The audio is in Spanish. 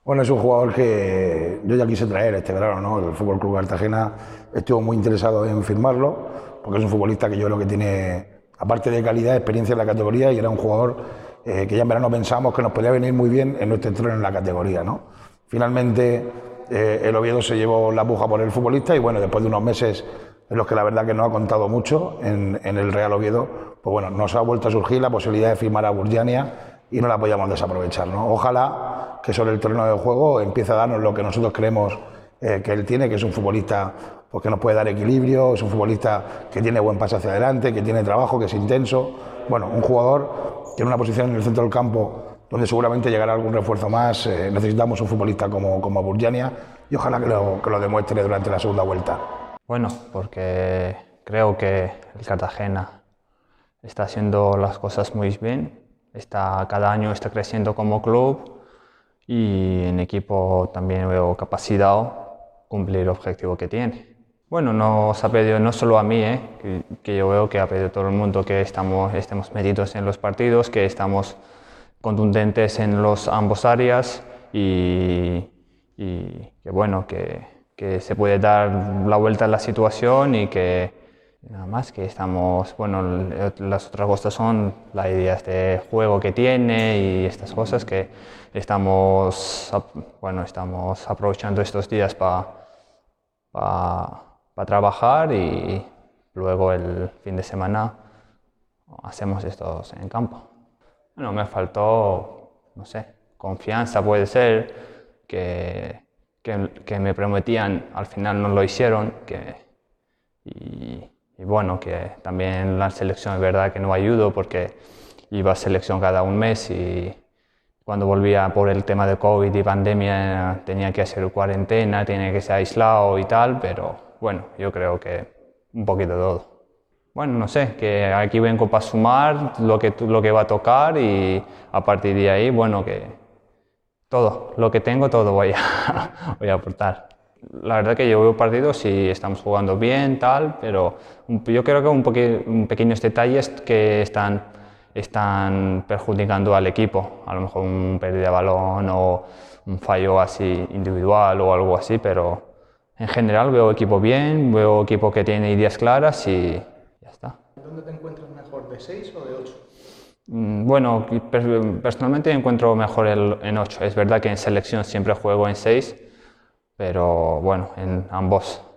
Bueno, es un jugador que yo ya quise traer este verano, ¿no? El Fútbol Club Cartagena estuvo muy interesado en firmarlo, porque es un futbolista que yo creo que tiene, aparte de calidad, experiencia en la categoría, y era un jugador que ya en verano pensamos que nos podía venir muy bien en nuestro entreno en la categoría, ¿no? Finalmente el Oviedo se llevó la puja por el futbolista y bueno, después de unos meses en los que la verdad que no ha contado mucho en el Real Oviedo, pues bueno, nos ha vuelto a surgir la posibilidad de firmar a Burjania y no la podíamos desaprovechar, ¿no? Ojalá que sobre el terreno de juego empiece a darnos lo que nosotros creemos que él tiene, que es un futbolista pues, que nos puede dar equilibrio, es un futbolista que tiene buen pase hacia adelante, que tiene trabajo, que es intenso. Bueno, un jugador que en una posición en el centro del campo donde seguramente llegará algún refuerzo más, necesitamos un futbolista como Burjania y ojalá que lo demuestre durante la segunda vuelta. Bueno, porque creo que el Cartagena está haciendo las cosas muy bien, cada año está creciendo como club y en equipo también veo capacidad cumplir el objetivo que tiene. Bueno, nos ha pedido no solo a mí, que yo veo que ha pedido todo el mundo que estemos metidos en los partidos, que estamos contundentes en ambos áreas y que bueno, que se puede dar la vuelta a la situación y que nada más que estamos, bueno, las otras cosas son las ideas de juego que tiene y estas cosas que estamos aprovechando estos días para trabajar y luego el fin de semana hacemos estos en campo. Bueno, me faltó, no sé, confianza puede ser, que me prometían, al final no lo hicieron, y bueno, que también la selección es verdad que no ayudó porque iba a selección cada un mes y cuando volvía por el tema de COVID y pandemia tenía que hacer cuarentena, tenía que ser aislado y tal, pero bueno, yo creo que un poquito de todo. Bueno, no sé, que aquí vengo para sumar lo que va a tocar y a partir de ahí, bueno, que todo, lo que tengo, todo voy a aportar. La verdad que yo veo partidos y estamos jugando bien, tal, pero yo creo que pequeños detalles que están perjudicando al equipo. A lo mejor un pérdida de balón o un fallo así individual o algo así, pero en general veo equipo bien, veo equipo que tiene ideas claras y ya está. ¿Dónde te encuentras mejor, de 6 o de 8? Bueno, personalmente encuentro mejor en 8. Es verdad que en selección siempre juego en 6, pero bueno, en ambos